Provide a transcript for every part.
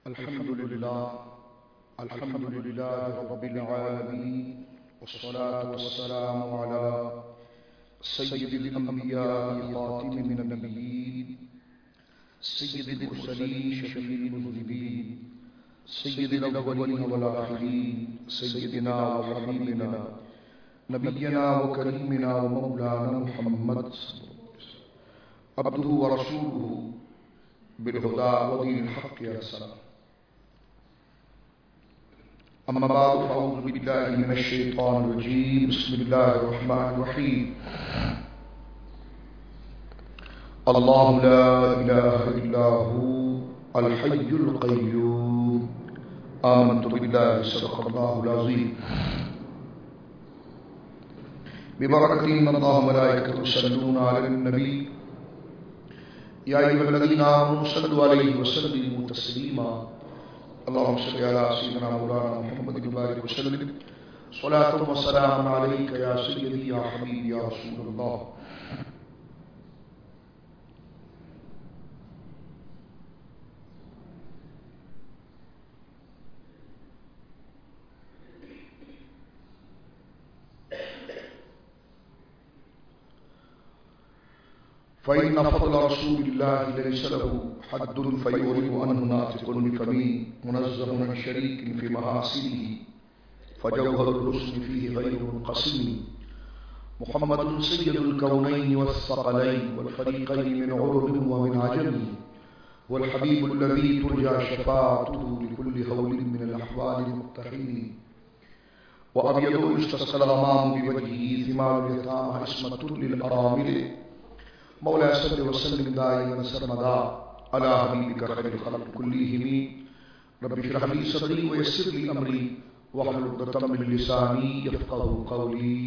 الحمد لله رب العالمين، والصلاة والسلام على سيد الأنبياء خاتم النبيين، سيد المرسلين شفيع المذنبين، سيد الأولين والآخرين، سيدنا وحبيبنا نبينا وكريمنا ومولانا محمد عبده ورسوله بالهدى ودين الحق يا سلام. أما بعد فأعوذ بالله من الشيطان الرجيم. بسم الله الرحمن الرحيم. الله لا إله إلا هو الحي القيوم. آمنت بالله صدق الله العظيم. ببركة إن الله وملائكته يصلون على النبي يا أيها الذين آمنوا صلوا عليه وسلموا تسليما. اللهم صل على سيدنا مولانا محمد وبارك وسلم صلاة وسلام عليك يا سيدي يا حبيبي يا رسول الله. فإن فضل رسول الله ليس له حد فيورد أنه ناطق بفمه منزه عن شريك في محاسنه فجوهر الحسن فيه غير منقسم. محمد سيد الكونين والثقلين والفريقين من عرب ومن عجم، والحبيب الذي ترجى شفاعته لكل هول من الأحوال المقتحم. وأبيض يستسقى الغمام بوجهه ثمار اليتامى عصمة للأرامل. مولاي صل وسلم دائما سرمدا على حبيبك خير الخلق كلهم. رب اشرح لي صدري ويسر لي امري واحلل عقدة من لساني يفقهوا قولي.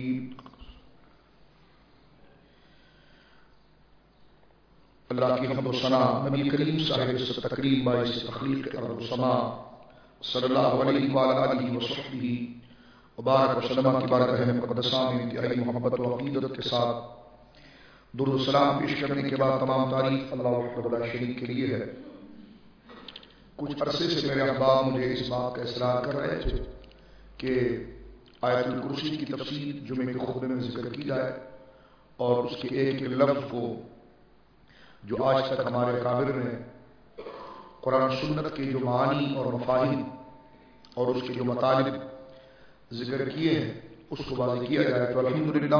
اللہ کی حمد و ثنا نبی کریم صاحب تکریم باعث تخلیق ارض و سما صلی اللہ علیہ وآلہ وصحبہ وبارک وسلم کی بارگاہ مقدسہ میں انتہائی محبت و عقیدت کے ساتھ درود و سلام پیش کرنے کے بعد تمام تعریف اللہ وحدہ لا شریک کے لیے ہے. کچھ عرصے سے میرے احباب مجھے اس بات کا اصرار کر رہے تھے کہ آیت الکرسی کی تفسیر جمعے کے خطبے میں ذکر کی جائے اور اس کے ایک لفظ کو جو آج تک ہمارے اکابر نے قرآن و سنت کے جو معانی اور مفاہیم اور اس کے جو مطالب ذکر کیے ہیں اس کو واضح کیا جائے. تو الحمدللہ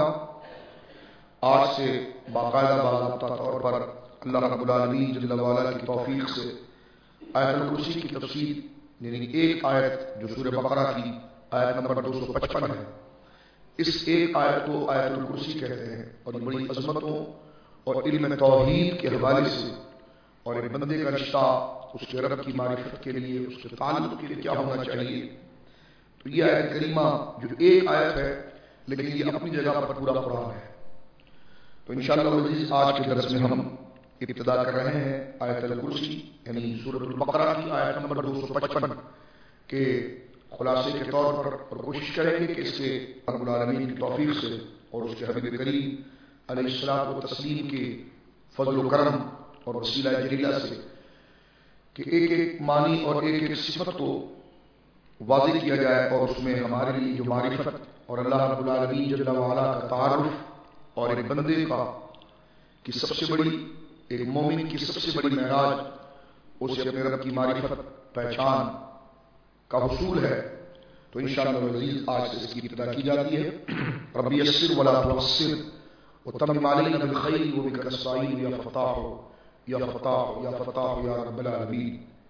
آج سے باقاعدہ باضابطہ طور پر اللہ رب العالمین جل وعلا کی توفیق سے آیت الکرسی کی تفسیر یعنی ایک آیت جو سورہ بقرہ کی آیت نمبر 255 ہے، اس ایک آیت کو آیت الکرسی کہتے ہیں. اور یہ بڑی عظمتوں اور علم توحید کے حوالے سے اور ایک بندے کا رشتہ اس کے رب کی معرفت کے لیے اس کے تعلق کے لیے کیا ہونا چاہیے. تو یہ آیت کریمہ جو ایک آیت ہے لیکن یہ اپنی جگہ پر پورا قرآن ہے. تو انشاءاللہ العزیز آج کے درس میں ہم ابتدا کر رہے ہیں آیت الکرسی یعنی سورۃ البقرہ کی آیت نمبر 255 کے خلاصے کے طور پر، اور کوشش کریں گے کہ اس سے رب العالمین کی توفیق سے اور اس کے حبیب کریم علیہ الصلوۃ والتسلیم کے فضل و کرم اور وسیلہ جلیلہ سے کہ ایک ایک معنی اور ایک ایک صفت کو واضح کیا جائے اور اس میں ہمارے لیے جو معرفت اور اللہ رب العالمین جل وعلا کا تعارف اور ایک بندے کا کی سب سے بڑی ایک مومن کی سب سے بڑی معراج اسے اپنے رب کی معرفت پہچان کا حصول ہے. تو انشاءاللہ العزیز آج سے اس کی ابتدا کی جاتی ہے. رب یسر ولا تعسر وتمم علینا بالخیر وبک نستعین یا فتاح یا فتاح یا فتاح یا رب العالمین.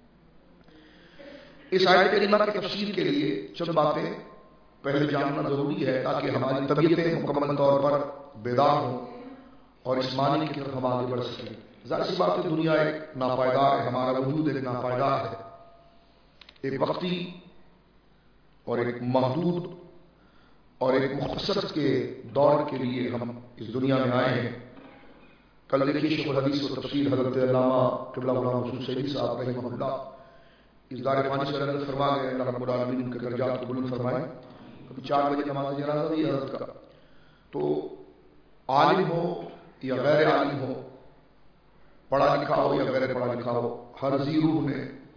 اس آیت کریمہ کی تفسیر کے لیے چند باتیں پہلے جاننا ضروری ہے تاکہ ہماری طبیعتیں مکمل طور پر بیدار ہوں اور اس معنی کی طرف ہم آگے بڑھ سکیں. ظاہر سی بات ہے دنیا ایک ناپائیدار ہے، ہمارا وجود ایک ناپائیدار ہے، ایک وقتی اور ایک محدود اور ایک مختصر کے دور کے لیے ہم اس دنیا میں آئے ہیں. کل دیکھیے شیخ الحدیث و تفسیر حضرت علامہ قبلہ مولانا رسول سعیدی صاحب رحمہ اللہ اس دار فانی سے رضا فرما گئے. اللہ رب العالمین ان کے درجات کو بلند فرمائے. کبھی 4 بجے نماز جنازہ بھی حضرت کا، تو عالم ہو یا غیر عالم ہو، پڑھا لکھا ہو یا غیر پڑھا لکھا ہو، ہر ذی روح میں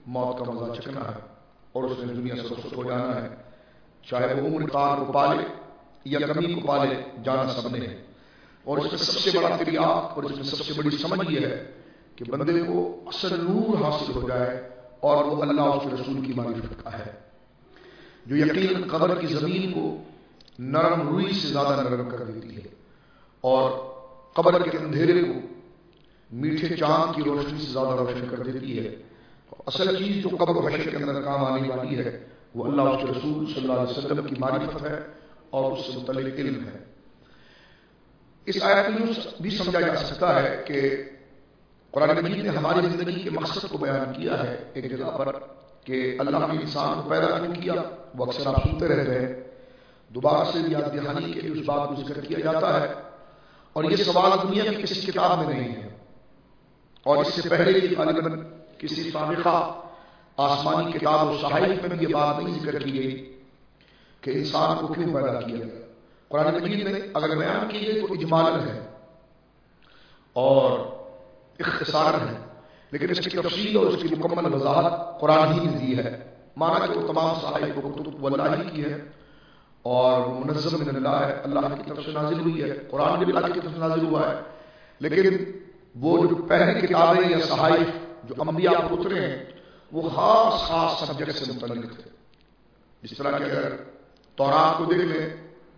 موت کا مزہ چکنا ہے اور اس نے دنیا سے رخصت ہو جانا ہے، چاہے وہ عمر کار کو پالے یا کمی کو پالے، جانا سب نے ہے۔ اور اس میں سب سے بڑا تریاق اور اس میں سب سے بڑی سمجھ یہ ہے کہ بندے کو اصل نور حاصل ہو جائے اور وہ اللہ اور اس کے رسول کی معرفت کا ہے، جو یقیناً قبر کی زمین کو نرم روئی سے زیادہ نرم کر دیتی ہے اور قبر کے اندھیرے کو میٹھے چاند کی روشنی سے زیادہ روشن کر دیتی ہے۔ اصل چیز جو قبر و حشر کے اندر کام آنے والی ہے وہ اللہ اور اس کے رسول صلی اللہ علیہ وسلم کی معرفت ہے اور اس سے متعلق علم ہے۔ اس آیت میں بھی سمجھا جا سکتا ہے کہ قرآن مجید نے ہماری زندگی کے مقصد کو بیان کیا ہے ایک جگہ پر کہ اللہ نے انسان کو پیدا کیوں کیا، وہ اکثر آپ سنتے رہتے ہیں، دوبارہ سے یاد دہانی کے لیے اس بات کو ذکر کیا جاتا ہے، اور یہ سوال دنیا کی کسی کتاب میں نہیں ہے، اور اس سے پہلے بھی غالباً کسی سابقہ آسمانی کتاب و صحائف میں بھی یہ بات نہیں ذکر کی گئی کہ انسان کو کیوں پیدا کیا گیا۔ قرآن مجید میں اگر بیان کی گئی تو اجمالاً ہے اور اختصار ہے، لیکن اس کی تفصیل اور اس کی مکمل وضاحت قرآن ہی نے دی ہے۔ مانا کہ وہ تمام صحائف و کتب اللہ ہی کی ہے اور منظم من اللہ ہے، اللہ کی طرف سے نازل ہوئی ہے، قرآن بھی اللہ کی طرف سے نازل ہوا ہے، لیکن وہ جو پہلی کتابیں یا صحائف جو انبیاء کو اترے ہیں وہ خاص خاص سبجیکٹ سے متعلق تھے۔ جس طرح کہ اگر تورات کو دیکھ لیں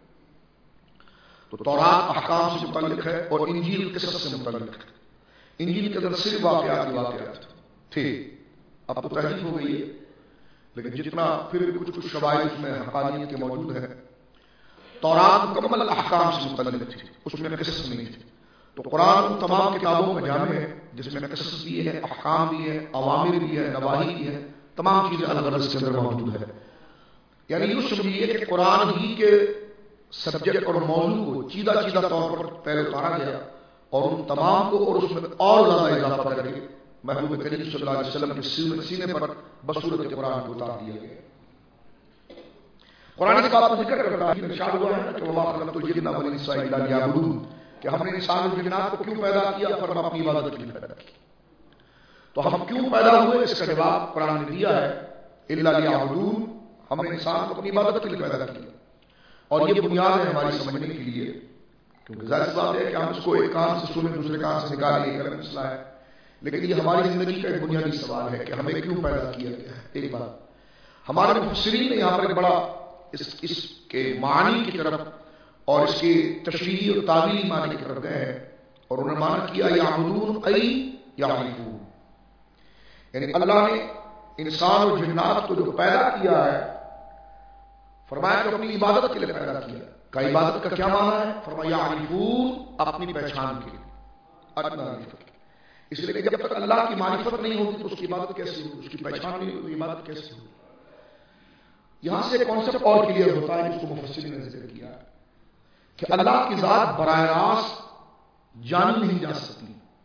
تو تورات احکام سے متعلق ہے اور انجیل قصص سے متعلق ہے۔ انجیل کے اندر صرف واقعات تھے، اب تو تحریف ہو گئی ہے، لیکن جتنا پھر بھی کچھ شواہد اس میں حقانیت کے موجود ہیں۔ تورات مکمل احکام سے متعلق تھی، اس میں قصص نہیں تھی، تو قرآن تمام کتابوں کا جامع ہے جس میں قصص بھی ہے، احکام بھی ہے، اوامر بھی ہے، نواہی بھی ہے، تمام چیزیں الگ الگ اس کے اندر موجود ہے۔ یعنی یوں سمجھیے کہ قرآن ہی کے سبجیکٹ اور موضوع کو چیدہ چیدہ طور پر پہلے اتارا گیا اور ان تمام کو اور اس میں اور زیادہ اضافہ کر کے محبوب کریم صلی اللہ علیہ وسلم کے سینے پر بصورت قرآن کو اتار دیا گیا۔ قرآن اس بات کو ذکر کرتا ہے، ارشاد ہوا ہے کہ وما خلقت الجن والانس الا لیعبدون، کہ ہم نے انسان اور جنات کو کیوں پیدا کیا، فرما اپنی عبادت کے لیے پیدا کیا۔ تو ہم کیوں پیدا ہوئے اس کا جواب قرآن نے دیا ہے، الا لیعبدون، ہم نے انسان کو اپنی عبادت کے لیے پیدا کیا، اور یہ بنیاد ہے ہماری سمجھنے کے لیے، کیونکہ ظاہر سی بات ہے کہ ہم اس کو ایک کان سے سنیں دوسرے کان سے نکالیں، یہ مسئلہ ہے، لیکن یہ ہماری زندگی کا ایک بنیادی سوال ہے کہ ہمیں کیوں پیدا کیا گیا ہے۔ ایک بات ہمارے مفسرین نے یہاں پر بڑا اس کے معنی کی طرف اور اس کی تشریحی اور تعبیری معنی کی طرف گئے ہیں، اور انہوں نے معنی کیا یعبدون ای یعرفون، یعنی اللہ نے انسان اور جنات کو جو پیدا کیا ہے، فرمایا کہ اپنی عبادت کے لیے پیدا کیا۔ کا عبادت کا کیا معنی ہے؟ فرمایا یعرفون، اپنی پہچان کے لیے، ادنا معرفت، اس لیے کہ جب تک اللہ کی معرفت نہیں ہوگی تو اس کی عبادت کیسے ہوگی، اس کی پہچان نہیں ہوگی، عبادت کیسے ہوگی۔ یہاں سے کانسیپٹ اور کلیئر ہوتا ہے جس کو مفسرین نے ذکر کیا کہ اللہ کی ذات براہ راست جانی نہیں جا سکتی،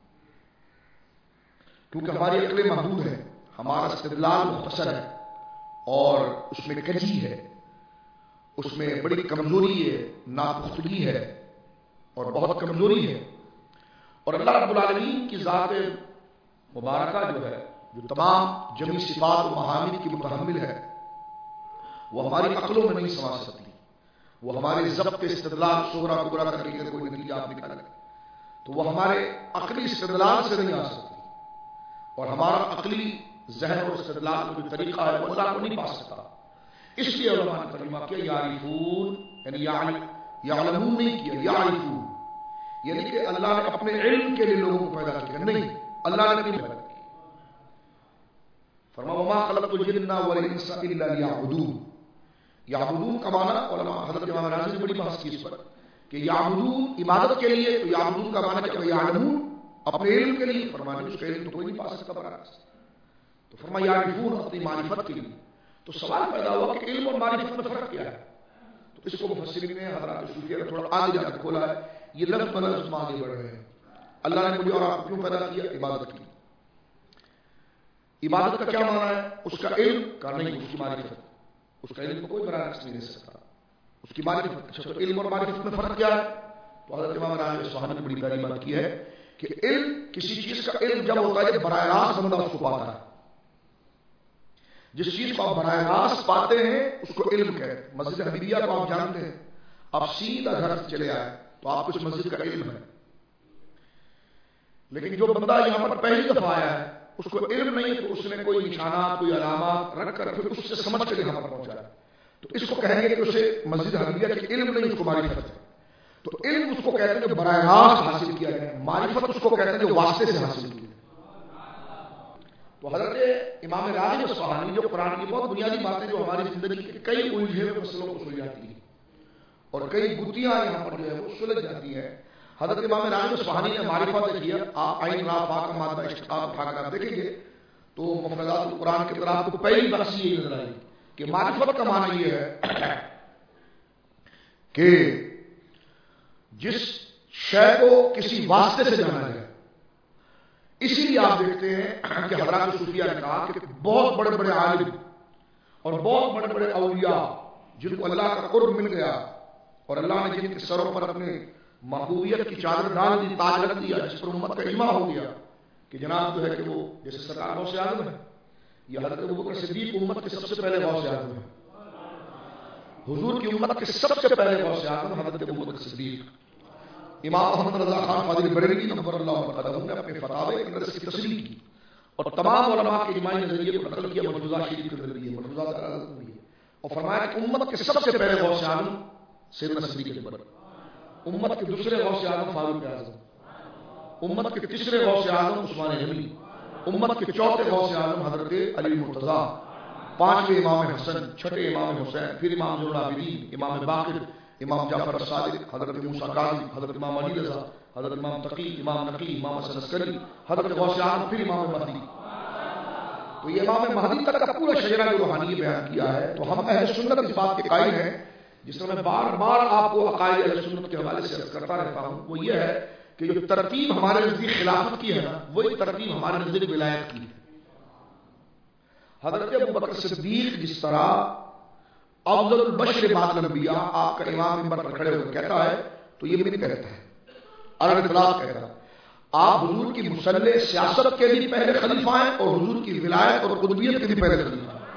کیونکہ ہماری عقل محدود ہے، ہمارا استدلال مختصر ہے اور اس میں کجی ہے، اس میں بڑی کمزوری ہے، ناپختگی ہے اور بہت کمزوری ہے، اور اللہ رب العالمین کی ذات مبارکہ جو ہے، جو تمام جمی صفات و محامد کی متحمل ہے، وہ ہماری عقلوں میں نہیں سما سکتی، وہ ہمارے ضبط استدلال صغرا کبرا کر کے کوئی نتیجہ آپ نکالے تو وہ ہمارے عقلی استدلال سے نہیں آ سکتی، اور ہمارا عقلی ذہن اور استدلال کا جو طریقہ ہے وہ اللہ کو نہیں پا سکتا۔ اس لیے علماء نے ترجمہ کیا یعرفون، یعنی یعلمون نہیں کیا، یعرفون، یعنی کہ اللہ نے اپنے علم کے لیے لوگوں کو پیدا کیا، نہیں، اللہ نے نہیں پیدا کیا۔ فرمایا وما خلقت الجن والانس الا لیعبدون، یعبدون کا معنی علماء حضرت امام راضی نے بڑی بحث کی اس پر کہ یعبدون عبادت کے لیے، تو یعبدون کا معنی کیا، یعلمون اپنے علم کے لیے، فرمایا اس کا علم تو کوئی نہیں پا سکتا براہ راست، تو فرمایا یعرفون اپنی معرفت کے لیے۔ تو سوال پیدا ہوا کہ علم اور معرفت میں فرق کیا ہے، تو اس کو مفسرین نے حضرات صوفیہ نے تھوڑا آگے جا کے کھولا ہے، یہ لفظ بلفظ آگے بڑھ رہے ہیں۔ اللہ نے مجھے اور آپ کیوں پیدا کیا؟ عبادت کی۔ عبادت کا کیا معنی ہے؟ اس کا علم کا نہیں، اس کی معرفت، اس کا علم کو کوئی براہ راست نہیں دے سکتا، اس کی معرفت۔ اچھا تو علم اور معرفت میں فرق کیا ہے؟ تو حضرت امام راضی اصفہانی نے بڑی پیاری بات کی ہے کہ علم، کسی چیز کا علم جب ہوتا ہے جب براہ راست بندہ اس کو پاتا ہے، جس چیز کو آپ براہ راست پاتے ہیں اس کو علم کہتے ہیں. مسجد حبیبیہ کو آپ جانتے ہیں، آپ سیدھا گھر سے چلے آئے تو آپ کو اس مسجد کا علم ہے. لیکن جو بندہ یہاں پر پہلی دفعہ آیا ہے اس کو علم نہیں، تو اس نے کوئی نشانات کوئی علامات رکھ کر پھر اس سے سمجھ کر یہاں پر پہنچا ہے، تو اس کو کہیں گے کہ اسے مسجد حبیبیہ کے علم نہیں، اس کو معرفت ہے. تو علم اس کو کہتے ہیں جو براہ راست حاصل کیا گیا، معرفت اس کو کہتے ہیں جو واسطے سے حاصل کیا. تو حضرت امام راغب اصفہانی جو قرآن کی بہت بنیادی باتیں جو ہماری زندگی کے کئی الجھے ہوئے مسئلوں کو سلجھاتی ہیں اور کئی گتیاں یہاں پر جو ہے وہ سلجھ جاتی ہیں. حضرت امام راغب اصفہانی نے معرفت دیکھی ہے. آپ آئین را پاک مادہ اشتقاق اٹھا کر آپ دیکھیں گے تو مفردات القرآن کے طرف کو پہلی بحث یہ نظر آئی کہ معرفت کا معنی یہ ہے کہ جس شے کو کسی واسطے سے جانا جائے. اسی لیے آپ دیکھتے ہیں کہ حضرات صوفیہ نے کہا کہ بہت بڑے بڑے عالم اور بہت بڑے بڑے اولیاء جن کو اللہ کا قرب مل گیا اور اللہ نے جن کے سروں پر اپنے محبوبیت کی چادر ڈال دی، تاج رکھ دیا، جس پر امت کا اجماع ہو گیا کہ جناب جو ہے کہ وہ جیسے سرکار غوث اعظم ہے، یہ حضرت ابوبکر صدیق امت کے سب سے پہلے غوث اعظم ہے. حضور کی امت کے سب سے پہلے غوث اعظم حضرت ابوبکر صدیق. امام محمد رضا خان قادری بریلوی نور اللہ مرقدہ نے اپنے فتاوی کے اندر اس کی تصریح کی اور تمام علماء کے اجماعی نظریے کو نقل کیا ملفوظہ شریف کے ذریعے ملفوظات اور فرمایا کہ امت کے سب سے پہلے غوث اعظم سیدنا صدیق اکبر، امت کے دوسرے غوث اعظم فاروق اعظم، امت کے تیسرے غوث اعظم عثمان غنی، امت کے چوتھے غوث اعظم حضرت علی مرتضیٰ، پانچویں امام حسن، چھٹے امام حسین، پھر امام زین العابدین، امام باقر، امام جعفر الصادق، حضرت موسیٰ کاظم، حضرت امام علی رضا، حضرت امام تقی، امام نقی، امام حسن عسکری، حضرت غوث اعظم، پھر امام مہدی. تو یہ امام مہدی تک کا پورا شجرہ جو روحانی بیان کیا ہے. تو ہم اہل سنت اس بات کے قائل ہیں، جس طرح میں بار بار آپ کو عقائد اہل سنت کے حوالے سے عرض کرتا رہتا ہوں، وہ یہ ہے کہ جو ترتیب ہمارے نزدیک خلافت کی ہے نا، وہی ترتیب ہمارے نزدیک ولایت کی ہے. حضرت ابوبکر صدیق جس طرح افضل البشر بعد الانبیاء آپ کا امام منبر پر کھڑے ہو کر کہتا ہے تو یہ بھی نہیں کہتا ہے، عرب اطلاق کہتا ہے. آپ حضور کی مسلح سیاست کے بھی پہلے خلیفہ ہیں اور حضور کی ولایت اور قطبیت کے بھی پہلے خلیفہ ہیں.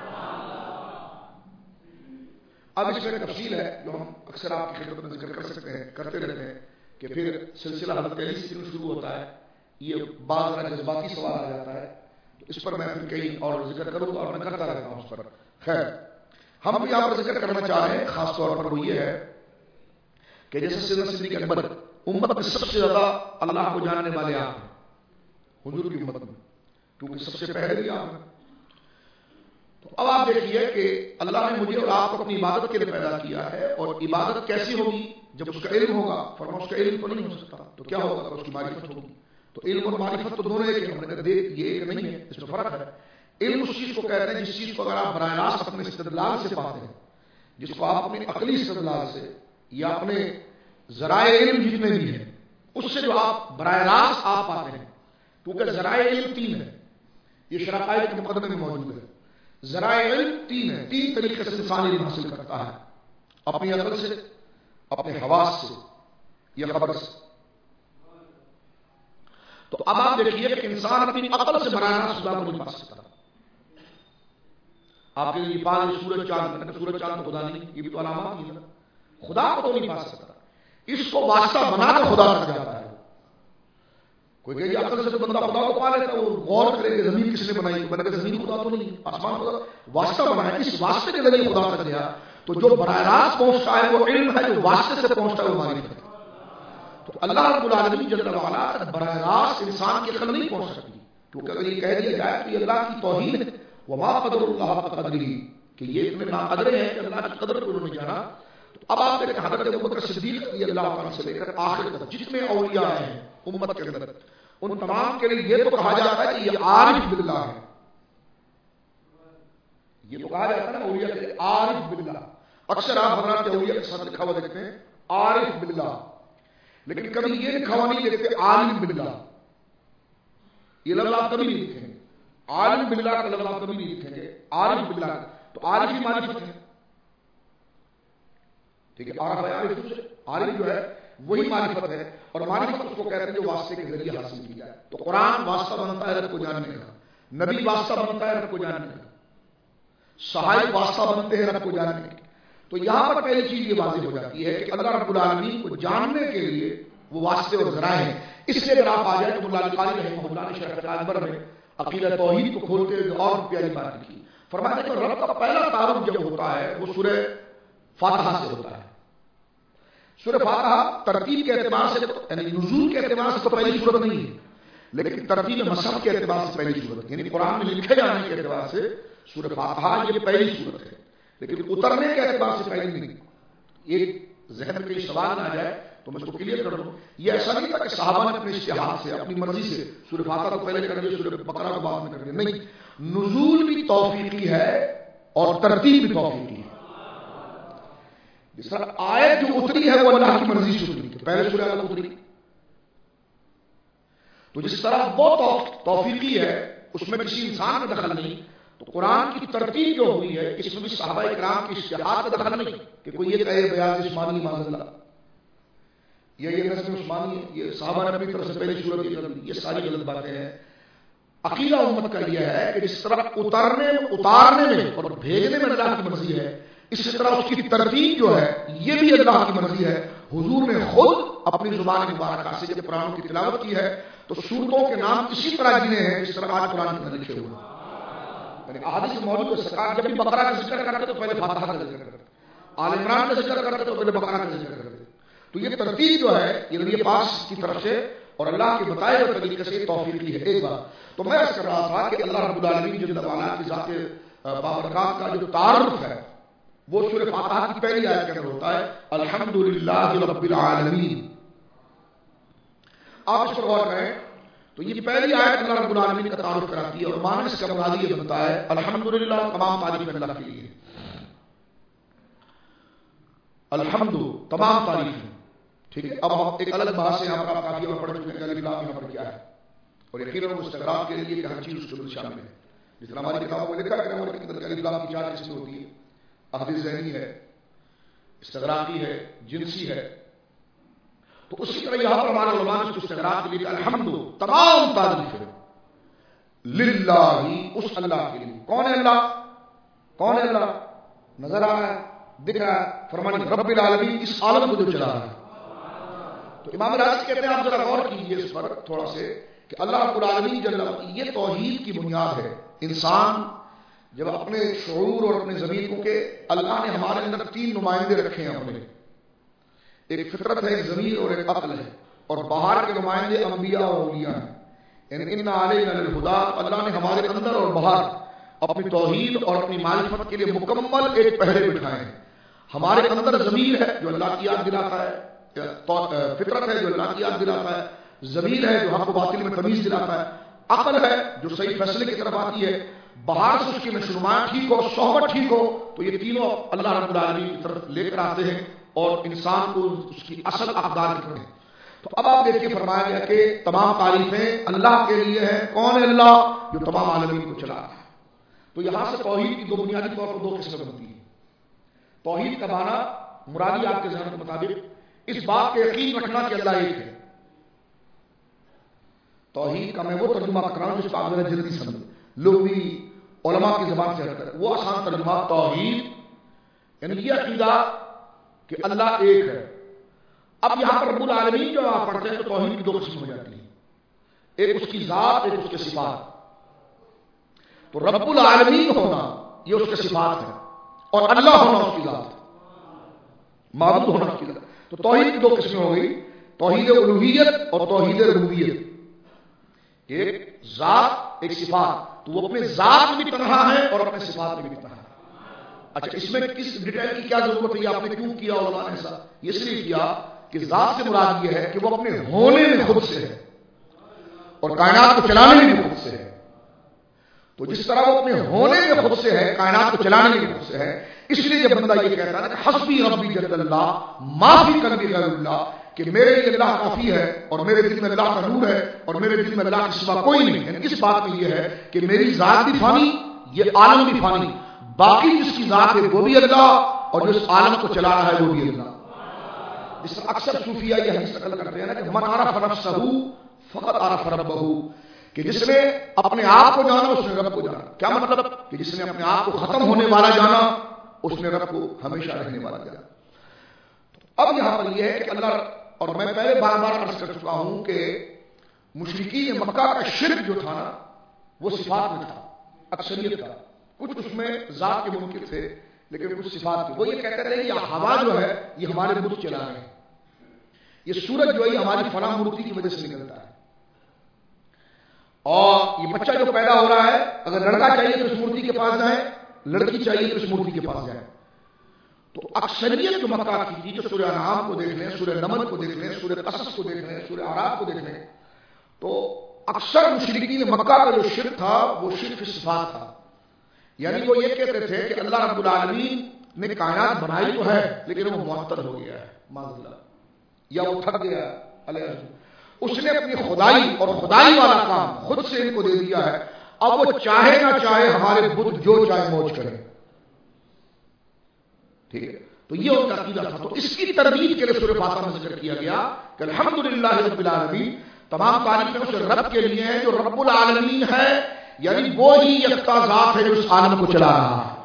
اب اس میں تفصیل ہے جو ہم اکثر آپ کی خدمت میں ذکر کر سکتے ہیں، کرتے رہتے ہیں کہ پھر سلسلہ حضرت علی سے شروع ہوتا ہے، یہ بعض طرح جذباتی سوال آ جاتا ہے، تو اس پر میں پھر کہیں اور ذکر کروں گا اور میں کرتا رہتا ہوں اس پر. خیر، ہم بھی یہاں پر ذکر کرنا چاہ رہے ہیں خاص طور پر وہ یہ ہے کہ جیسے سیدنا صدیق اکبر امت میں سب سے زیادہ اللہ کو جاننے والے آپ ہیں حضور کی امت میں، کیونکہ سب سے پہلے بھی آپ ہیں. تو اب آپ دیکھیے کہ اللہ نے مجھے اور آپ کو اپنی عبادت کے لیے پیدا کیا ہے، اور عبادت کیسی ہوگی جب اس کا علم ہوگا. فرمایا اس کا علم تو نہیں ہو سکتا، تو کیا ہوگا؟ اس کی معرفت ہوگی. تو علم اور معرفت تو دونوں ایک ہیں، ہم نے کہا دیکھ یہ ایک نہیں ہے، اس میں فرق ہے. علم اس چیز کو کہتے ہیں جس چیز کو اگر آپ براہ راست اپنے استدلال سے پاتے ہیں، جس کو آپ اپنے عقلی استدلال سے یا اپنے ذرائع علم جتنے بھی ہیں اس سے جو آپ براہ راست آپ پاتے ہیں. کیونکہ ذرائع علم تین ہیں، یہ شرائط کے مقدمے میں موجود ہے. ذرائع علم تین ہیں، تین طریقے سے انسان علم حاصل کرتا ہے، اپنی عقل سے، اپنے حواس سے یا خبر سے. تو اب آپ دیکھیے کہ انسان اپنی عقل سے براہ راست خدا کو نہیں پا سکتا. آپ کے لیے پاس سورج چاند، سورج چاند خدا نہیں، یہ بھی تو علامات ہی ہے، خدا کو تو نہیں پا سکتا. اس کو واسطہ بنا کر خدا تک جاتا ہے. کوئی کہ عقل سے تو بندہ خدا کو پا لیتا ہے، وہ غور کرے کہ زمین کس نے بنائی، بنا کہ زمین خدا تو نہیں، آسمان خدا، واسطہ بنا ہے. اس واسطے کے ذریعے خدا تک گیا. تو جو براہ راست پہنچتا ہے وہ علم ہے، جو واسطے سے پہنچتا ہے وہ معرفت ہے. تو اللہ رب العالمین جل وعلا براہ راست انسان کی عقل نہیں پہنچ سکتی، کیونکہ اگر یہ کہہ دیا جائے تو یہ اللہ کی توہین ہے. وما قدر اللہ حق قدرہ، کہ یہ اتنے ناقدر ہیں کہ اللہ کی قدر کو انہوں نے جانا. تو اب آپ دیکھیں حضرت ابوبکر صدیق رضی اللہ عنہ سے لے کر آخر تک جتنے اولیاء ہیں امت کے اندر، ان تمام کے لیے یہ تو کہا جاتا ہے کہ یہ عارف باللہ ہے. یہ تو کہا جاتا ہے نا اولیاء کے لیے عارف باللہ. اکثر آپ حضرات کے اولیاء کے ساتھ لکھا ہوا دیکھتے ہیں عارف باللہ، لیکن کبھی یہ لکھا ہوا نہیں دیکھتے عالم باللہ. یہ لفظ آپ کبھی نہیں لکھیں گے، عالم باللہ کا لفظ آپ کبھی نہیں لکھیں گے. عارف باللہ تو عارف ہی معرفت ہے، ٹھیک ہے. عارف جو ہے وہی معرفت ہے، اور معرفت اس کو کہتے ہیں جو واسطے کے ذریعے حاصل کیا ہے. تو قرآن واسطہ بنتا ہے رب کو جاننے کا، نبی واسطہ بنتا ہے رب کو جاننے کا. सहायक वास्ता बनते हैं रब को जानने के। तो यहां पर पहली चीज ये वाज़ेह हो जाती है कि अल्लाह रब्बुल आलमीन को जानने के लिए वो वास्ते और ज़राए हैं। इसलिए अगर आप आ जाए तो मुल्ला अल-क़ारी रहमहुल्लाह ने शरह अकबर में अक़ीदा तौहीद को खोलते हुए और प्यारी बात की। फरमाया कि रब का पहला तारुफ जब होता है वो सूरह फातिहा से होता है। सूरह फातिहा तरतीब के एतबार से यानी नुज़ूल के एतबार से तो पहली सूरत नहीं है, लेकिन तरतीब मसहफ़ के एतबार से पहली सूरत, यानी कुरान में लिखे जाने के एतबार से सूरह फातिहा ये पहली सूरत है, लेकिन उतरने के एतबार से पहली नहीं। ये ज़हन में कहीं सवाल ना आ जाए तो मैं इसको क्लियर कर दूं। ये ऐसा नहीं था कि सहाबा ने अपने इज्तिहाद से अपनी मर्जी से सूरह फातिहा को पहले कर दिया, सूरह बकरा को बाद में कर दिया, नहीं। नुज़ूल भी तौफीकी है और तरतीब भी तौफीकी है। जिस तरह आयत जो उतरी है वो अल्लाह की मर्जी से उतरी, पहले सूरह अलग उतरी, तो जिस तरह वो तौफीकी है उसमें किसी इंसान का दखल नहीं, तो कुरान की तरतीब जो हुई है इसमें भी सहाबा इकराम की इज्तिहाद का दखल नहीं कि कोई ये कहे बयान उस्मानी माज़अल्लाह या ये नस्ल उस्मानी ये सहाबा ने अपनी तरफ से पहली सूरत ये कर दी, ये सारी गलत बातें हैं। अकीदा उम्मत का यह है कि जिस तरह उतारने में और भेजने में अल्लाह की मर्जी है, इसी तरह उसकी तरतीब जो है ये भी अल्लाह की मर्जी है। हुजूर ने खुद अपनी जुबान मुबारक से जब कुरान की तिलावत की है तो सूरतों के नाम इसी तरह गिने हैं जिस तरह आज कुरान में लिखे हुए हैं। अहादीस मौजूद है, सरकार जब भी बकरा का जिक्र करते तो पहले फातिहा का जिक्र करते, आल इमरान का जिक्र करते तो पहले बकरा का जिक्र करते। तो ये तरतीब जो है ये नबी पाक की तरफ से और अल्लाह के बताए हुए तरीके से तौफीकी है। एक बात तो मैं अर्ज़ कर रहा था कि अल्लाह रब्बुल आलमीन जल्ल वाला की ज़ात बाबरकात का जो तारुफ है वो सूरह फातिहा की पहली आयत के अंदर होता है, अल्हम्दुलिल्लाहि रब्बिल आलमीन। आप इस पर गौर करें तो ये पहली आयत अल्लाह रब्बुल आलमीन का तारुफ कराती है और मानस का मुराद ये बनता है अल्हम्दुलिल्लाह, तमाम तारीफ अल्लाह के लिए, अल्हम्दु तमाम तारीफ। ठीक है, अब हम एक अलग बात से यहाँ पर आप काफी पढ़ चुके हैं अलिफ लाम यहाँ पर क्या है, और यकीनन वो इस्तिग़राक़ के लिए हर चीज उसके अंदर शामिल है। जिस तरह हमारी किताबों में लिखा है कि हमारे अंदर अलिफ लाम की 4 किस्में होती है, अहदीस ज़हनी है, इस्तिग़राक़ी है, जिनसी है। तो उसी तरह यहाँ पर हमारे उलमा ने इस्तिग़राक़ के लिए अल्हम्दु तमाम तारीफ लिल्लाही, उस अल्लाह के लिए। कौन है अल्लाह? कौन है अल्लाह? नजर आ रहा है, दिख रहा है, फरमान रब्बिल आलमीन, इस आलम को जो चला रहा है। तो इमाम राज़ी कहते हैं आप जरा गौर कीजिए इस पर थोड़ा से कि अल्लाह रब्बुल आलमीन जल्ल ये तौहीद की बुनियाद है। इंसान जब अपने शऊर और अपने ज़मीर को के अल्लाह ने हमारे अंदर 3 नुमाइंदे रखे हैं अपने, एक फितरत है, एक ज़मीर और एक अक्ल है, और बाहर के नुमाइंदे अंबिया और औलिया हैं। यानी इन्ना अलैना लल हुदा, अल्लाह ने हमारे अंदर और बाहर अपनी तौहीद और अपनी मारिफत के लिए मुकम्मल एक पहरे बिठाए हैं। हमारे अंदर ज़मीर है जो अल्लाह की याद दिलाता है, फितरत है जो अल्लाह की याद दिलाता है, ज़मीर है जो हक़ बातिल में तमीज़ दिलाता है, अक्ल है जो सही फैसले की तरफ आती है, बाहर से उसकी नशोनुमा ठीक हो, सोहबत ठीक हो, तो ये तीनों अल्लाह रब्बुल आलमीन की तरफ लेकर आते हैं और इंसान को उसकी असल अक़दार की तरफ। तो अब आप देखिए फरमाया गया कि तमाम तारीफें अल्लाह के लिए है। कौन है अल्लाह? जो तमाम आलमीन को चला रहा है। तो यहां से तौहीद की 2 बुनियादी तौर पर 2 किस्में बनती है। तौहीद का माना मुरादी आपके ज़हन के मुताबिक इस बात के यकीन रखना कि अल्लाह एक है। तौहीद का मैं वो तर्जुमा कर रहा हूं जिसको आप जरा जल्दी समझ, लुग़वी उलमा की ज़बान से हटकर वो आसान तर्जुमा तौहीद यानी ये अकीदा कि अल्लाह एक है। अब यहां पर रब्बुल आलमीन जो आप पढ़ते हैं तो तौहीद की 2 किस्म हो जाती है, एक उसकी ज़ात, एक उसके सिफ़ात। तो रब्बुल आलमीन होना ये उसके सिफ़ात है और अल्लाह होना उसकी ज़ात, माबूद होना उसकी ज़ात। तो तौहीद की 2 किस्में हो गई, तौहीद उलूहियत और तौहीद रुबूबियत। एक ज़ात, एक सिफ़ात। तो वो अपने ज़ात में भी तन्हा है और अपने सिफ़ात में भी तन्हा है। अच्छा, इसमें किस डिटेल की क्या जरूरत है? आपने क्यों किया उलमा ने ऐसा? इसलिए किया कि ज़ात से मुराद ये है कि वो अपने होने में खुद से है और कायनात को चलाने में भी खुद से है। तो जिस तरह वो अपने होने में खुद से है, कायनात को चलाने में खुद से है, इसलिए जब बंदा ये कहता है कि हस्बी रब्बी जल्लल्लाह माफी कल्बी गैरुल्लाह, कि मेरे लिए अल्लाह काफी है और मेरे दिल में अल्लाह का नूर है और मेरे दिल में अल्लाह के सिवा कोई नहीं है। इस बात में यह है कि मेरी जात भी फानी, ये आलम भी फानी, बाकी जिसकी जात है वो भी अल्लाह और जो इस आलम को चला रहा है वो भी अल्लाह। इस अक्सर सूफिया ये हदीस नकल करते हैं ना कि मन आरफ नफ्सहू फक़द आरफ रब्बहू, کہ جس نے اپنے آپ کو جانا اس نے رب کو جانا. کیا مطلب؟ کہ جس نے اپنے آپ کو ختم ہونے والا جانا اس نے رب کو ہمیشہ رہنے والا جانا. اب یہاں پر یہ ہے کہ اللہ، اور میں پہلے بار بار عرض کر چکا ہوں کہ مشرکین مکہ کا شرک جو تھا نا وہ صفات میں تھا، اکثریت تھا. کچھ اس میں ذات کے منکر تھے لیکن کچھ صفات تھے. وہ یہ کہتے رہے یہ ہوا جو ہے یہ ہمارے بت چلا رہے ہیں، یہ سورج جو ہے یہ ہماری فلاں مورتی کی وجہ سے نکلتا ہے، اور یہ بچہ جو پیدا ہو رہا ہے اگر لڑکا چاہیے تو اس مورتی کے پاس جائے، لڑکی چاہیے تو اس مورتی کے پاس جائے. تو اکثریت جو مکہ کی تھی، جو سورہ انعام کو دیکھ لیں، سورہ نمل کو دیکھ لیں، سورہ قصص کو دیکھ لیں، سورہ اعراف کو دیکھ لیں، تو اکثر مشرکین مکہ کا جو شرک تھا وہ شرک صفات تھا. یعنی وہ یہ کہتے تھے کہ اللہ رب العالمین نے کائنات بنائی تو ہے لیکن وہ معطل ہو گیا ہے، معاذ اللہ، یا وہ تھک گیا ہے، اس نے اپنی خدائی اور خدائی والا کام خود سے ان کو دے دیا ہے. اب وہ چاہے نہ چاہے ہمارے بت جو چاہے موج کرے. ٹھیک ہے، تو یہ ان کا عقیدہ تھا. تو اس کی تردید کے لیے سورہ فاتحہ میں ذکر کیا گیا کہ الحمدللہ رب العالمین، تمام تعریفیں اس رب کے لیے ہیں جو رب العالمین ہے، یعنی وہ ہی یکتا ذات ہے جو اس عالم کو چلا رہا ہے.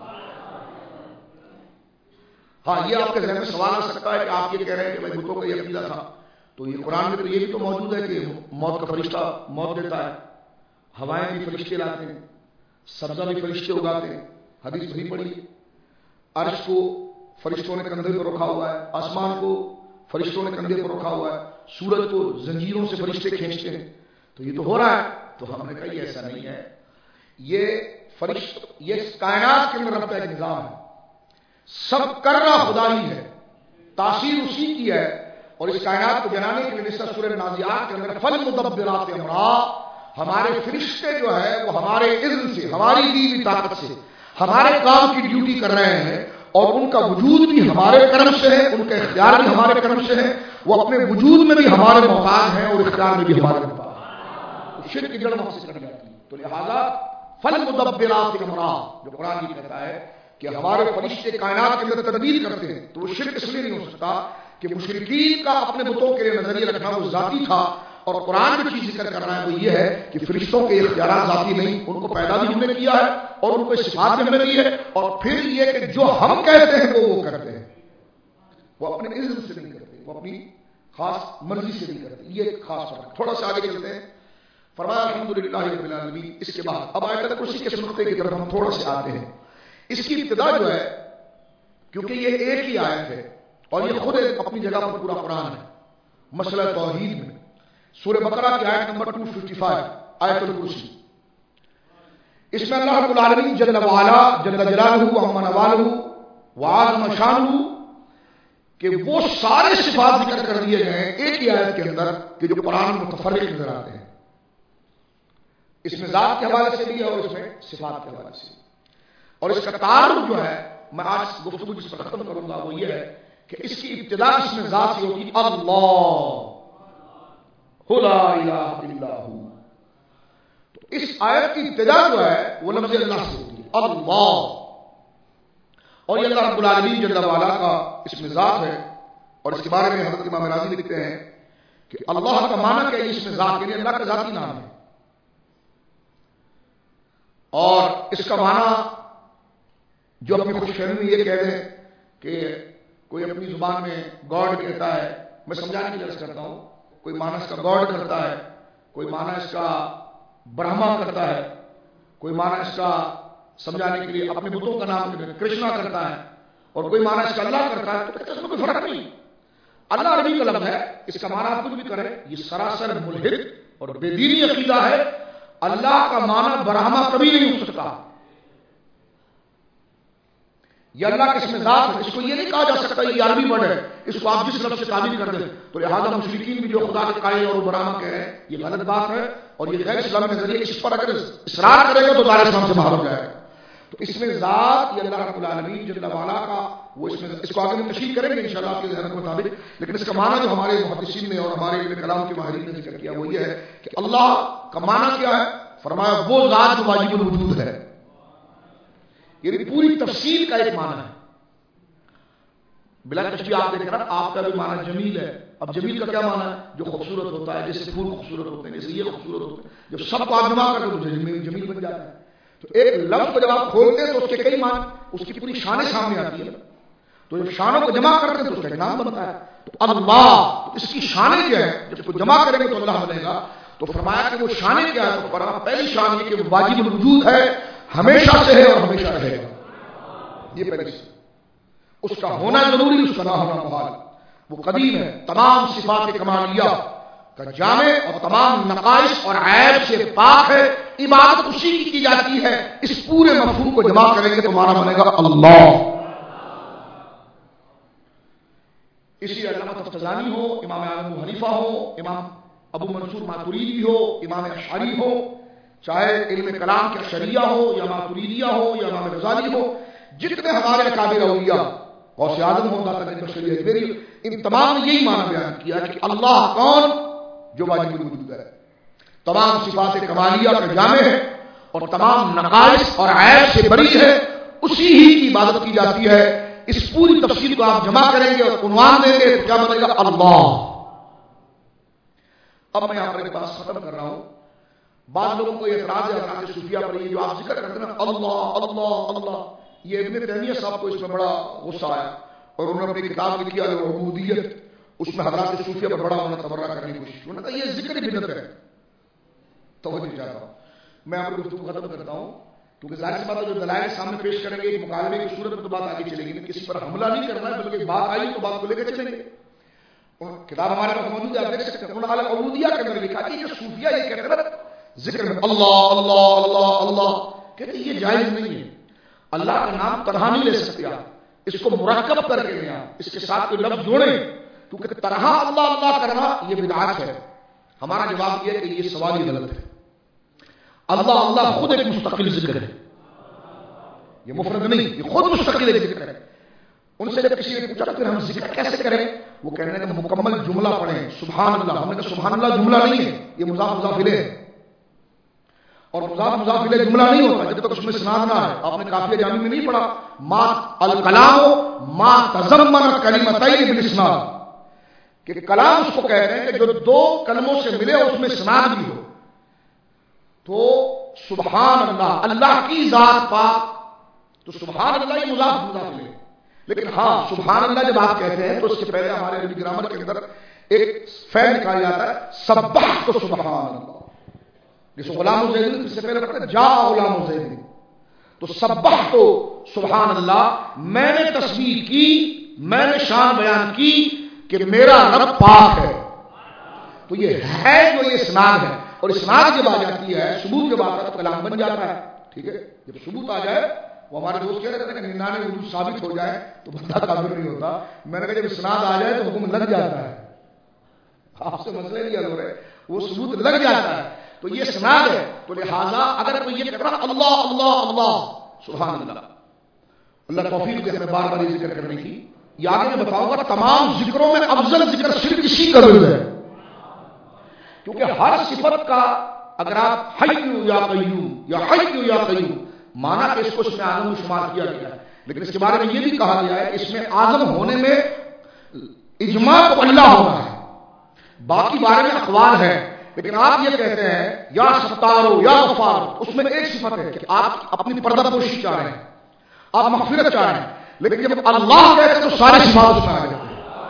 ہاں، یہ آپ کے ذہن میں سوال آ سکتا ہے کہ آپ یہ کہہ رہے ہیں کہ بھائی بتوں کا یہ عقیدہ تھا، تو یہ قرآن میں تو یہ بھی تو موجود ہے کہ موت کا فرشتہ موت دیتا ہے، ہوائیں بھی فرشتے لاتے ہیں، سبزہ بھی فرشتے اگاتے ہیں. حدیث صحیح پڑھی، عرش کو فرشتوں نے کندھے پر رکھا ہوا ہے، آسمان کو فرشتوں نے کندھے پر رکھا ہوا ہے، سورج کو زنجیروں سے فرشتے کھینچتے ہیں. تو یہ تو ہو رہا ہے. تو ہم نے کہا یہ ایسا نہیں ہے، یہ کائنات کے اندر رب کا ایک نظام ہے، سب کر رہا خدا ہی ہے، تاثیر اسی کی ہے. اور اس کائنات کو بنانے کے لیے جیسا سورہ نازعات کے اندر فالمدبرات امرا، ہمارے فرشتے جو ہے وہ ہمارے اذن سے، ہماری دی ہوئی طاقت سے ہمارے کام کی ڈیوٹی کر رہے ہیں، اور ان کا وجود بھی ہمارے کرم سے ہے، ان کا اختیار بھی ہمارے کرم سے ہے، وہ اپنے وجود میں بھی ہمارے محتاج ہیں اور اختیار میں بھی ہمارے محتاج ہیں. شرک کی جڑ وہاں سے کٹ جاتی ہے. تو لہذا فالمدبرات امرا جو قرآن یہ کہتا ہے کہ ہمارے فرشتے کائنات کے اندر تدبیر کرتے ہیں، تو وہ شرک اس لیے نہیں ہو سکتا کہ مشرکین کا اپنے بتوں کے لیے نظریہ رکھنا وہ ذاتی تھا. اور قرآن جو چیز ذکر کر رہا ہے وہ یہ ہے کہ فرشتوں کے اختیارات ذاتی نہیں، ان کو پیدا بھی ہم نے کیا ہے اور ان کو صفات بھی ہم نے دی ہے. اور پھر یہ کہ جو ہم کہتے ہیں وہ کرتے ہیں، وہ اپنے اذن سے نہیں کرتے، وہ اپنی خاص مرضی سے نہیں کرتے. یہ ایک خاص فرق. تھوڑا سا آگے چلتے ہیں. فرمایا الحمدللہ رب العالمین. اس کے بعد اب آیت کرسی کے نقطے کی طرف ہم تھوڑا سے آتے ہیں. اس کی ابتدا جو ہے، کیونکہ یہ ایک ہی آیت ہے اور یہ خود اپنی جگہ پر پورا قرآن ہے، مسئلہ توحید میں سورہ بقرہ کی آیت نمبر 255 آیت الکرسی. اس میں اللہ رب العالمین جل وعلا جل جلالہ وعظم نوالہ وعظم شانہ کہ وہ سارے صفات ذکر کر دیے گئے ہیں ایک ہی آیت کے اندر کہ جو قرآن متفرق نظر آتے ہیں. اس میں ذات کے حوالے سے بھی ہے اور اس میں صفات کے حوالے سے. اور اس کا تعارف جو ہے، میں آج گفتگو جس پر ختم کروں گا وہ یہ ہے کہ اس کی ابتدا اس میں ذات سے ہوتی اللہ لا الہ الا ہو. تو اس آیت کی ابتدا جو ہے وہ لفظ اللہ سے ہوتی ہے، اللہ. اور یہ اللہ رب العالمین جل وعلا کا اس میں ذات ہے. اور اس کے بارے میں حضرت امام راضی لکھتے ہیں کہ اللہ کا معنی کیا ہے اس میں ذات، یعنی اللہ کا ذاتی نام ہے. اور اس کا معنی جو اپنی خوش فہمی میں یہ کہہ دیں کہ کوئی اپنی زبان میں گاڈ کہتا ہے، میں سمجھانے کی غرض کرتا ہوں، کوئی معنی اس کا گاڈ کرتا ہے، کوئی معنی اس کا برہما کرتا ہے، کوئی معنی اس کا سمجھانے کے لیے اپنے بتوں کا نام کرشنا کرتا ہے، اور کوئی معنی اس کا اللہ کرتا ہے. تو اس میں کوئی فرق نہیں. اللہ عربی کا لفظ ہے، اس کا معنی آپ کچھ بھی کریں، یہ سراسر ملحد اور بے دینی عقیدہ ہے. اللہ کا معنی برہما کبھی نہیں ہو سکتا. یہ اللہ کے اسم ذات ہے، اس کو یہ نہیں کہا جا سکتا یہ عربی ورڈ ہے، اس کو آپ جس لفظ سے تعبیر کر دیں. تو لہذا مشرکین بھی جو خدا کے قائل اور برہما کہہ رہے ہیں یہ غلط بات ہے، اور یہ غیر اسلامی نظریہ اس پر اگر اصرار کرے گا تو دائرہ اسلام سے باہر ہو جائے گا. تو اس میں ذات یہ اللہ رب العالمین جل وعلا کا وہ اس کو آگے میں تشریح کریں گے انشاءاللہ آپ کے ذہن کے مطابق. لیکن اس کا معنی جو ہمارے محدثین نے اور ہمارے علم کلام کے ماہرین نے ذکر کیا وہ یہ ہے کہ اللہ کا معنی کیا ہے. فرمایا وہ ذات جو واجب الوجود ہے، یہ پوری تفصیل کا ایک معنی ہے. بلا تشبیہ آپ دیکھ رہا آپ کا بھی معنی جمیل ہے، اب جمیل کا کیا معنی ہے؟ جو خوبصورت ہوتا ہے، جیسے پھول خوبصورت ہوتے ہیں، جیسے یہ خوبصورت ہوتے ہیں، جب سب کو آپ جمع کر دو تو جمیل بن جاتا ہے۔ تو ایک لفظ کو جب آپ کھولتے ہیں تو اس کے کئی معنی، اس کی پوری شانیں سامنے آتی ہیں، تو جب شانوں کو جمع کرتے ہیں تو اس کا نام بنتا ہے۔ تو اللہ، اس کی شانیں کیا ہے؟ جب اس کو جمع کریں گے تو اللہ بنے گا۔ تو فرمایا کہ وہ شانیں کیا ہے؟ تو فرمایا پہلی شان یہ کہ واجب الوجود ہے، ہمیشہ سے ہے اور ہمیشہ رہے گا، یہ پہلی شان۔ اس کا ہونا ضروری، اس کا نہ ہونا محال۔ وہ قدیم ہے، تمام صفات کمالیہ کا جامع اور تمام نقائص اور عیب سے پاک ہے، عبادت اسی کی جاتی ہے۔ اس پورے مفہوم کو جمع کریں گے تو معنی بنے گا اللہ۔ اسی علامہ تفتزانی ہو، امام اعظم ابو حنیفہ ہو، امام ابو منصور ماتریدی ہو، امام اشعری ہو، چاہے علم کلام کے اشعریہ ہو یا ماتریدیہ ہو یا امام غزالی ہو، جتنے ہمارے اکابر اولیاء، غوث اعظم ہو، داتا بخشلی اجمیری، ان تمام نے یہی معنی بیان کیا کہ اللہ کون؟ جو واجب الوجود ہے، تمام صفات کمالیہ کا جامع ہے اور تمام نقائص اور عیب سے بری ہے، اسی ہی کی عبادت کی جاتی ہے۔ اس پوری تفصیل کو آپ جمع کریں گے اور عنوان دیں گے تو کیا بنے گا؟ اللہ۔ اب میں یہاں پر ایک بات ختم کر رہا ہوں۔ بعض لوگوں کو اعتراض ہے حضرات صوفیہ پر، یہ جو آپ ذکر کرتے ہیں اللہ اللہ اللہ، یہ ابن تیمیہ صاحب کو اس میں بڑا غصہ آیا اور انہوں نے اپنی کتاب لکھی ہے العبودیت، اس میں حضرات صوفیہ پر بڑا انہوں نے تبرہ کرنے کی کوشش کی، انہوں نے کہا یہ ذکر بدعت ہے۔ توجہ چاہتا ہوں، میں آپ کو گفتگو ختم کرتا ہوں کیونکہ ظاہر سی بات ہے جو دلائل سامنے پیش کریں گے ایک مکالمے کی صورت میں تو بات آگے چلے گی، کسی پر حملہ نہیں کرنا ہے بلکہ بات آئی تو بات کو لے کے چلیں گے۔ کتاب ہمارے پاس موجود ہے، آپ دیکھ سکتے ہیں، انہوں نے العبودیہ کے اندر لکھا کہ یہ صوفیہ یہ کہتے ہیں ذکر میں اللہ اللہ اللہ اللہ، کہتے ہیں یہ جائز نہیں ہے، اللہ کا نام تنہا نہیں لے سکتے آپ، اس کو مرکب کر کے لیں، آپ اس کے ساتھ کوئی لفظ جوڑیں، کیونکہ تنہا اللہ اللہ کرنا یہ بدعت ہے۔ ہمارا جواب یہ ہے کہ یہ سوال ہی غلط ہے۔ اللہ اللہ خود ایک مستقل ذکر ہے، یہ مفرد نہیں، یہ خود مستقل ایک ذکر ہے۔ ان سے جب کسی نے پوچھا پھر ہم ذکر کیسے کریں، وہ کہنے کہ مکمل جملہ پڑھیں سبحان اللہ۔ ہم نے کہا سبحان اللہ جملہ نہیں ہے، یہ مضاف مضاف الیہ ہے، اور مضاف مضاف الیہ جملہ نہیں ہوتا جب تک اس میں اسناد نہ ہے۔ آپ نے قافیہ جامی میں نہیں پڑھا ما الکلام ما تضمن کلمتین بالاسناد، کہ کلام اس کو کہتے ہیں کہ جو دو کلموں سے ملے اور اس میں اسناد بھی ہو۔ تو سبحان اللہ، اللہ کی ذات پاک، تو سبحان اللہ یہ مضاف مضاف الیہ، لیکن ہاں سبحان اللہ جب آپ کہتے ہیں تو اس سے پہلے ہمارے عربی گرامر کے اندر ایک فعل نکالا جاتا ہے سبحت سبحان اللہ، جس غلام زید سے پہلے پڑھتے ہیں جا غلام زید، تو سبحت سبحان اللہ، میں نے تسبیح کی، میں نے شان بیان کی کہ میرا رب پاک ہے۔ تو یہ ہے جو یہ اسناد ہے، اور اسناد جب آ جاتی ہے، ثبوت جب آتا ہے تو کلام بن جاتا ہے۔ ٹھیک ہے، جب ثبوت آ جائے، وہ ہمارے دوست کہہ رہے تھے کہ 99 وجود ثابت ہو جائے تو بندہ کافر نہیں ہوتا، میں نے کہا جب اسناد آ جائے تو حکم لگ جاتا ہے، آپ سے مسئلہ نہیں حل ہو رہے، وہ ثبوت لگ جاتا ہے، تو یہ اسناد ہے۔ تو لہذا اگر کوئی یہ کہتا ہے اللہ اللہ اللہ سبحان اللہ، اللہ توفیق دے ہمیں بار بار یہ ذکر کرنے کی۔ یہ آگے میں بتاؤں گا تمام ذکروں میں افضل ذکر صرف اسی کا ذکر ہے، کیونکہ ہر صفت کا اگر آپ حی یا قیوم یا حی یا قیوم مانا کہ اس کو اس میں اعظم شمار کیا گیا ہے، لیکن اس کے بارے میں یہ بھی کہا گیا ہے کہ اس میں اعظم ہونے میں اجماع تو اللہ ہونا ہے، باقی بارے میں اقوال ہے، لیکن آپ یہ کہتے ہیں یا ستارو یا غفار، اس میں ایک صفت ہے کہ آپ اپنی پردہ پوشی چاہ رہے ہیں، آپ مغفرت چاہ رہے ہیں، لیکن جب اللہ کہتے ہیں تو سارے صفات اس میں آ جاتے ہیں،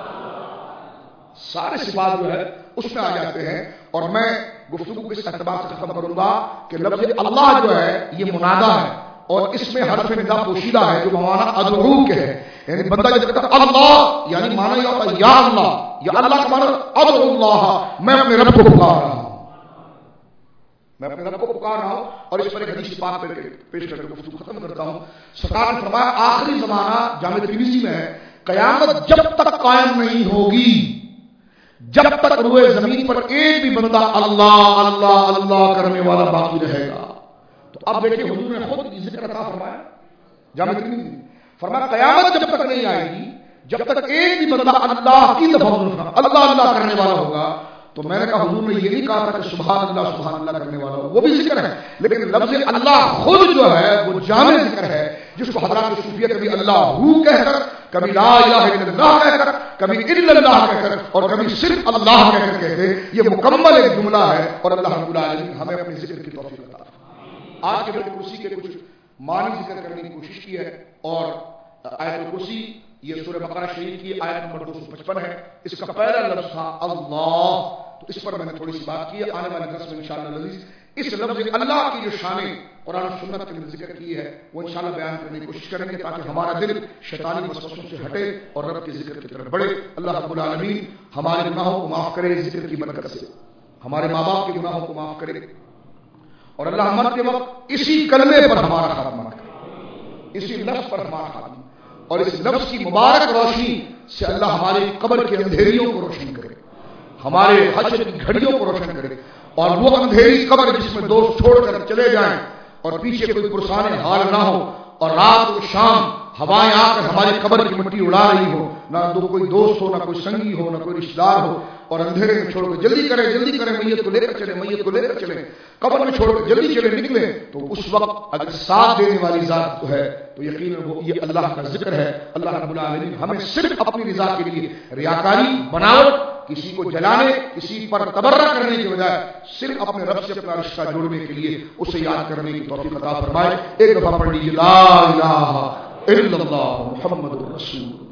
سارے صفات جو ہے اس میں آ جاتے ہیں۔ اور میں گفتگو کو اس اعتبار سے ختم کروں گا کہ لفظ اللہ جو ہے یہ منادا ہے، اور اس میں حرف ندا پوشیدہ ہے جو معنی ادعو کے ہے، یعنی بندہ جب کہتا ہے اللہ یعنی معنی یہ ہوتا ہے یا اللہ، یا اللہ کا معنی ادعو اللہ، میں اپنے رب کو پکار رہا ہوں، میں اپنے رب کو پکار رہا ہوں۔ اور اس پر ایک حدیث پاک پیش کر کے گفتگو ختم کرتا ہوں۔ سرکار نے فرمایا آخری زمانہ جامع ترمذی میں ہے، قیامت جب تک قائم نہیں ہوگی جب تک روئے زمین پر ایک بھی بندہ اللہ اللہ اللہ کرنے والا باقی رہے گا۔ تو اب دیکھیں حضور نے خود ذکر عطا فرمایا، جامع ترمذی فرمایا قیامت جب تک نہیں آئے گی جب تک ایک بھی بندہ اللہ کی لفظ اللہ اللہ کرنے والا ہوگا۔ تو میں نے کہا حضور نے یہ نہیں کہا تھا کہ سبحان اللہ کرنے والا ہو، وہ بھی ذکر ہے، لیکن لفظ اللہ خود جو ہے وہ جامع ذکر ہے، جس کو حضرات صوفیہ کبھی اللہ ہو کہہ کر، کبھی لا الہ الا اللہ کہہ کر، کبھی الا اللہ کہہ کر اور کبھی صرف اللہ کہہ کر کہتے. یہ مکمل ایک جملہ ہے اور اللہ رب العالمین ہمیں اپنے ذکر کی توفیق عطا فرمائے. آج کے کرسی کے کچھ معنی ذکر کرنے کی کوشش کی ہے اور آیت الکرسی یہ سورہ بقرہ شریف کی آیت نمبر 255 ہے. اس کا پہلا لفظ تھا اللہ، تو اس پر میں نے تھوڑی سی بات کی ہے. آنے والے درس میں انشاءاللہ العزیز اس لفظ اللہ کی جو شانیں قرآن و سنت کے اندر ذکر کی ہے وہ انشاءاللہ بیان کرنے کی کوشش کریں گے تاکہ ہمارا دل شیطانی وسوسوں سے ہٹے اور رب کے ذکر کی طرف بڑھے. اللہ رب العالمین ہمارے گناہوں کو معاف کرے ذکر کی برکت سے، ہمارے ماں باپ کے گناہوں کو معاف کرے اور اللہ مرتے وقت اسی کلمے پر ہمارا خاتمہ کرے، اسی لفظ پر ہمارا خاتمہ، اور اس لفظ کی مبارک روشنی سے اللہ ہمارے قبر کے اندھیریوں کو روشن کرے، ہمارے حشر کی گھڑیوں کو روشن کرے. اور وہ اندھیری قبر جس میں دوست چھوڑ کر چلے جائیں اور پیچھے کوئی پرسان حال نہ ہو اور رات و شام ہوائیں آ کر ہماری قبر کی مٹی اڑا رہی ہو، نہ کوئی دوست ہو، نہ کوئی سنگی ہو، نہ کوئی رشتہ دار ہو، اور اندھیرے میں چھوڑ کر جلدی کریں میت کو لے کر چلیں، میت کو لے کر چلیں، قبر میں چھوڑ کر جلدی چلے نکلیں. تو اس وقت اگر ساتھ دینے والی ذات تو ہے تو یقیناً وہ یہ اللہ کا ذکر ہے. اللہ رب العالمین ہمیں صرف اپنی رضا کے لیے ریاکاری، بناوٹ، کسی کو جلانے، کسی پر تبرہ کرنے کے بجائے صرف اپنے رب سے اپنا رشتہ جوڑنے کے لیے اسے یاد کرنے کی توفیق عطا فرمائے. ایک دفعہ پڑھ لیجیے لا الہ الا اللہ محمد رسول